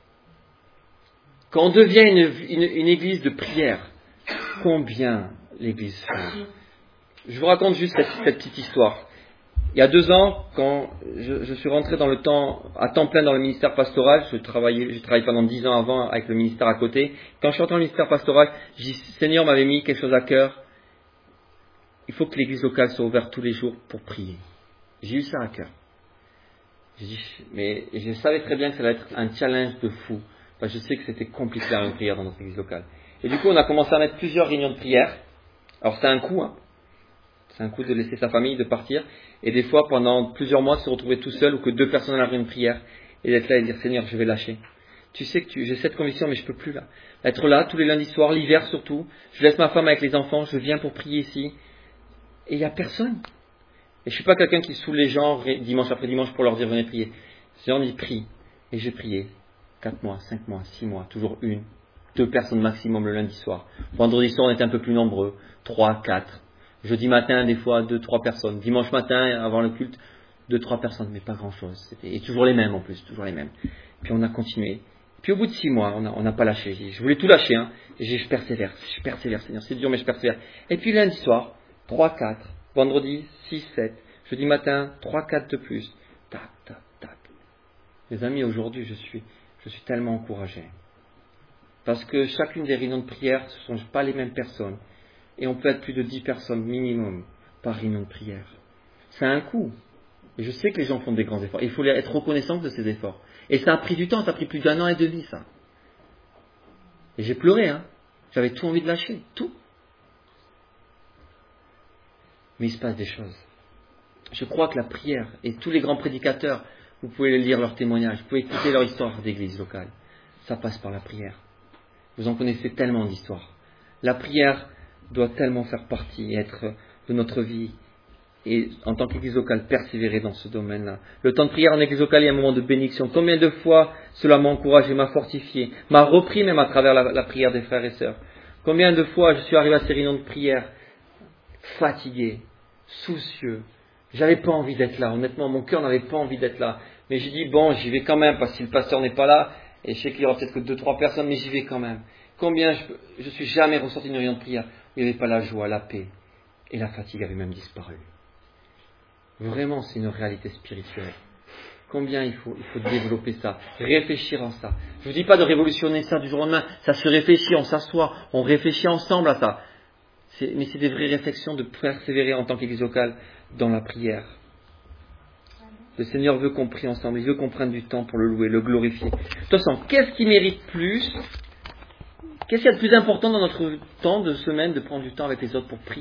Quand on devient une, une, une église de prière, combien l'église fait? Je vous raconte juste cette, cette petite histoire. Il y a deux ans, quand je, je suis rentré dans le temps, à temps plein dans le ministère pastoral, je travaillais, j'ai travaillé pendant dix ans avant avec le ministère à côté. Quand je suis rentré dans le ministère pastoral, j'ai dit, Seigneur m'avait mis quelque chose à cœur. Il faut que l'église locale soit ouverte tous les jours pour prier. J'ai eu ça à cœur. J'ai dit, mais je savais très bien que ça allait être un challenge de fou. Parce que je sais que c'était compliqué la réunion de prière dans notre église locale. Et du coup, on a commencé à mettre plusieurs réunions de prière. Alors c'est un coup, hein. C'est un coup de laisser sa famille, de partir. Et des fois, pendant plusieurs mois, se retrouver tout seul ou que deux personnes à la réunion de prière. Et d'être là et dire, Seigneur, je vais lâcher. Tu sais que tu, j'ai cette conviction, mais je peux plus là. Être là, tous les lundis soirs, l'hiver surtout. Je laisse ma femme avec les enfants, je viens pour prier ici. Et il n'y a personne. Et je suis pas quelqu'un qui saoule les gens dimanche après dimanche pour leur dire, venez prier. Ces gens disent, prie. Et j'ai prié. Quatre mois, cinq mois, six mois, toujours une. Deux personnes maximum le lundi soir. Vendredi soir, on était un peu plus nombreux. Trois, quatre. Jeudi matin, des fois, deux, trois personnes. Dimanche matin, avant le culte, deux, trois personnes, mais pas grand-chose. C'était... Et toujours les mêmes en plus, toujours les mêmes. Puis on a continué. Puis au bout de six mois, on n'a on a pas lâché. Je voulais tout lâcher. Hein. Et j'ai dit, je persévère, je persévère, Seigneur. C'est dur, mais je persévère. Et puis lundi soir, trois, quatre. Vendredi, six, sept. Jeudi matin, trois, quatre de plus. Tac, tac, tac. Mes amis, aujourd'hui, je suis, je suis tellement encouragé. Parce que chacune des réunions de prière, ce ne sont pas les mêmes personnes. Et on peut être plus de dix personnes minimum par réunion de prière. C'est un coût. Et je sais que les gens font des grands efforts. Il faut être reconnaissant de ces efforts. Et ça a pris du temps, ça a pris plus d'un an et demi, ça. Et j'ai pleuré, hein. J'avais tout envie de lâcher, tout. Mais il se passe des choses. Je crois que la prière, et tous les grands prédicateurs, vous pouvez lire leurs témoignages, vous pouvez écouter leur histoire d'église locale. Ça passe par la prière. Vous en connaissez tellement d'histoires. La prière doit tellement faire partie et être de notre vie. Et en tant qu'église locale, persévérer dans ce domaine-là. Le temps de prière en église locale est un moment de bénédiction. Combien de fois cela m'a encouragé, m'a fortifié, m'a repris même à travers la, la prière des frères et sœurs. Combien de fois je suis arrivé à ces réunions de prière fatigué, soucieux. J'avais pas envie d'être là. Honnêtement, mon cœur n'avait pas envie d'être là. Mais j'ai dit, bon, j'y vais quand même, parce que si le pasteur n'est pas là, et je sais qu'il y aura peut-être que deux, trois personnes, mais j'y vais quand même. Combien je, je suis jamais ressorti d'une réunion de prière où il n'y avait pas la joie, la paix, et la fatigue avait même disparu. Vraiment, c'est une réalité spirituelle. Combien il faut, il faut développer ça, réfléchir en ça. Je ne vous dis pas de révolutionner ça du jour au lendemain, ça se réfléchit, on s'assoit, on réfléchit ensemble à ça. C'est, mais c'est des vraies réflexions de persévérer en tant qu'église locale dans la prière. Le Seigneur veut qu'on prie ensemble, il veut qu'on prenne du temps pour le louer, le glorifier. De toute façon, qu'est-ce qui mérite plus ? Qu'est-ce qu'il y a de plus important dans notre temps de semaine de prendre du temps avec les autres pour prier ?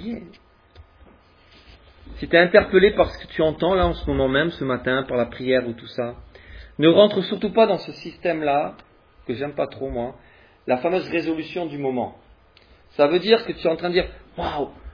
Si tu es interpellé par ce que tu entends là en ce moment même, ce matin, par la prière ou tout ça, ne rentre surtout pas dans ce système-là, que j'aime pas trop moi, la fameuse résolution du moment. Ça veut dire que tu es en train de dire « Waouh,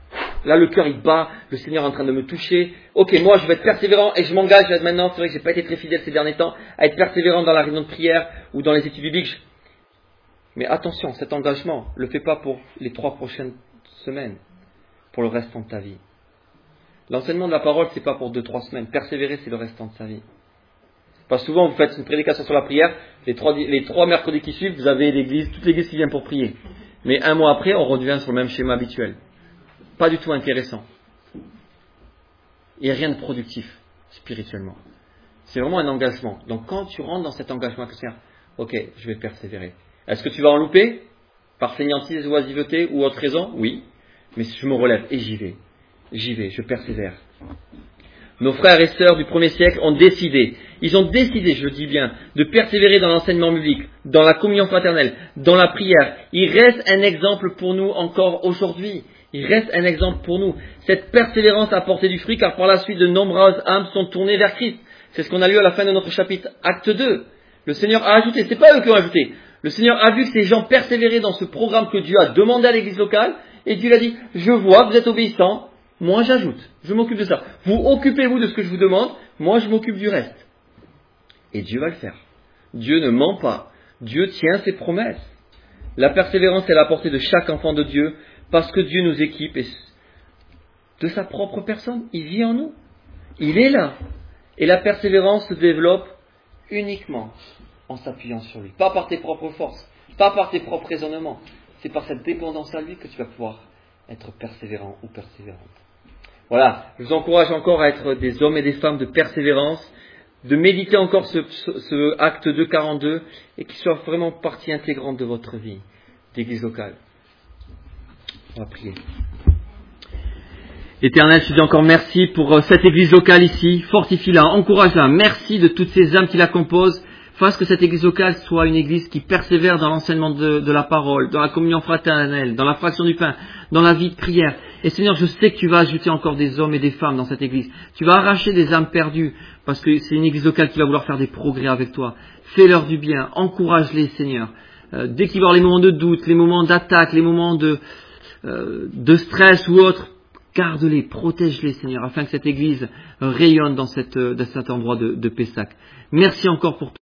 Là, le cœur, il bat. Le Seigneur est en train de me toucher. Ok, moi, je vais être persévérant et je m'engage maintenant. C'est vrai que j'ai pas été très fidèle ces derniers temps à être persévérant dans la réunion de prière ou dans les études bibliques. Mais attention, cet engagement, ne le fais pas pour les trois prochaines semaines, pour le restant de ta vie. L'enseignement de la parole, c'est pas pour deux, trois semaines. Persévérer, c'est le restant de sa vie. Parce que souvent, vous faites une prédication sur la prière, les trois, les trois mercredis qui suivent, vous avez l'église, toute l'église qui vient pour prier. Mais un mois après, on revient sur le même schéma habituel. Pas du tout intéressant. Il n'y a rien de productif, spirituellement. C'est vraiment un engagement. Donc quand tu rentres dans cet engagement chrétien, ok, je vais persévérer. Est-ce que tu vas en louper? Par fainéantise, oisiveté ou autre raison? Oui. Mais je me relève et j'y vais. J'y vais, je persévère. Nos frères et sœurs du premier siècle ont décidé, ils ont décidé, je le dis bien, de persévérer dans l'enseignement biblique, dans la communion fraternelle, dans la prière. Il reste un exemple pour nous encore aujourd'hui. Il reste un exemple pour nous. Cette persévérance a porté du fruit, car par la suite, de nombreuses âmes sont tournées vers Christ. C'est ce qu'on a lu à la fin de notre chapitre, acte deux. Le Seigneur a ajouté, c'est pas eux qui ont ajouté. Le Seigneur a vu que ces gens persévéraient dans ce programme que Dieu a demandé à l'église locale, et Dieu a dit, je vois que vous êtes obéissants, moi j'ajoute, je m'occupe de ça. Vous occupez-vous de ce que je vous demande, moi je m'occupe du reste. Et Dieu va le faire. Dieu ne ment pas. Dieu tient ses promesses. La persévérance est à la portée de chaque enfant de Dieu, parce que Dieu nous équipe et de sa propre personne. Il vit en nous. Il est là. Et la persévérance se développe uniquement en s'appuyant sur lui. Pas par tes propres forces, pas par tes propres raisonnements. C'est par cette dépendance à lui que tu vas pouvoir être persévérant ou persévérante. Voilà, je vous encourage encore à être des hommes et des femmes de persévérance, de méditer encore ce, ce, ce acte deux quarante-deux et qu'il soit vraiment partie intégrante de votre vie d'église locale. On va prier. Éternel, je te dis encore merci pour cette église locale ici. Fortifie-la, encourage-la. Merci de toutes ces âmes qui la composent. Fasse que cette église locale soit une église qui persévère dans l'enseignement de, de la parole, dans la communion fraternelle, dans la fraction du pain, dans la vie de prière. Et Seigneur, je sais que tu vas ajouter encore des hommes et des femmes dans cette église. Tu vas arracher des âmes perdues, parce que c'est une église locale qui va vouloir faire des progrès avec toi. Fais-leur du bien, encourage-les, Seigneur. Euh, dès qu'il va y avoir les moments de doute, les moments d'attaque, les moments de, euh, de stress ou autre, garde-les, protège-les, Seigneur, afin que cette église rayonne dans, cette, dans cet endroit de, de Pessac. Merci encore pour